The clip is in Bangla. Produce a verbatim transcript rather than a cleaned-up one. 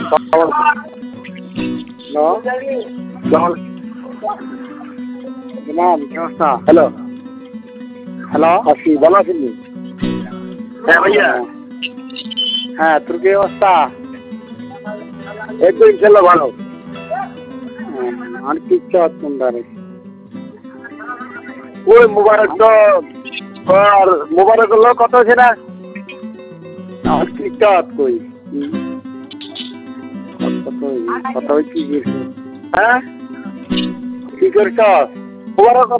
হ্যালো হ্যালো আসি ভালো আছেন? হ্যাঁ ভাইয়া। হ্যাঁ তোর কি অবস্থা? এই তো ইনশাল্লাহ ভালো। আর কি কোনটারে ওই মোবারক তো আর মোবারক হলো কত হয়েছে না? আর কি কই কত হয়েছে? হ্যাঁ কি করছ? মোবারক